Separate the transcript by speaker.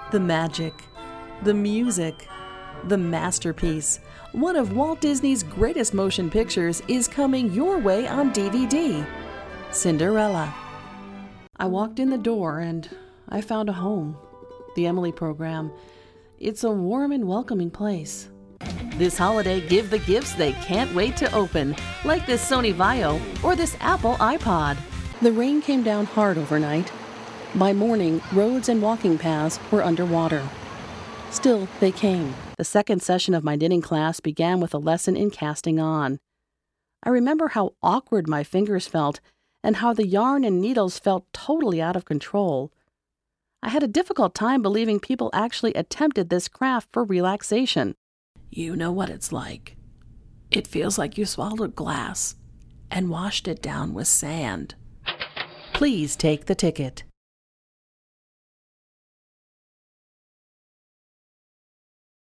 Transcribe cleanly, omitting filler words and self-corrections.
Speaker 1: The magic, the music, the masterpiece. One of Walt Disney's greatest motion pictures is coming your way on DVD. Cinderella. I walked in the door and I found a home. The Emily program. It's a warm and welcoming place. This holiday, give the gifts they can't wait to open, like this Sony Vaio or this Apple iPod. The rain came down hard overnight. By morning, roads and walking paths were underwater. Still, they came. The second session of my knitting class began with a lesson in casting on. I remember how awkward my fingers felt and how the yarn and needles felt totally out of control. I had a difficult time believing people actually attempted this craft for relaxation. You know what it's like. It feels like you swallowed glass and washed it down with sand. Please take the ticket.